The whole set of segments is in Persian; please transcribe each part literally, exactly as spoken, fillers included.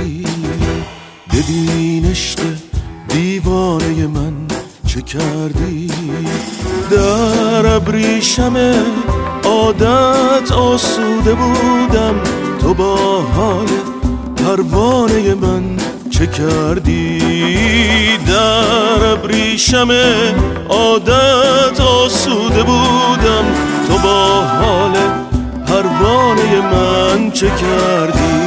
کردی؟ ببین عشق دیوانه من چه کردی؟ در ابریشم عادت آسوده بودم، تو با حال پروانه من چه کردی؟ در ابریشم عادت آسوده بودم، تو با حال پروانه من چه کردی؟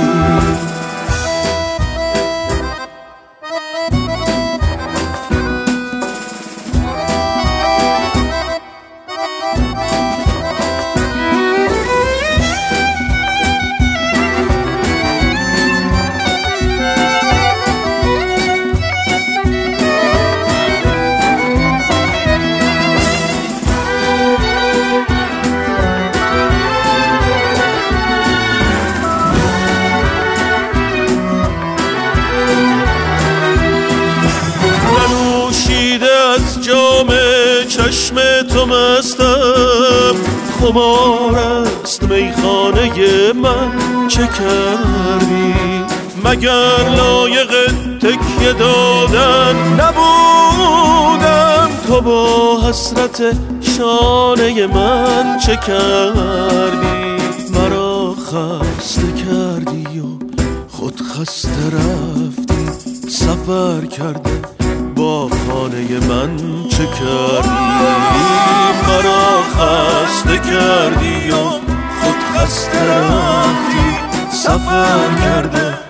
جام چشم تو مستم، خمار است میخانه من چه کردی؟ مگر لایق تکیه دادن نبودم، تو با حسرت شانه من چه کردی؟ مرا خسته کردی و خود خسته رفتی، سفر کرده با خانه من چه کردی؟ مرا خسته کردی و خود خسته رفتی، سفر کرده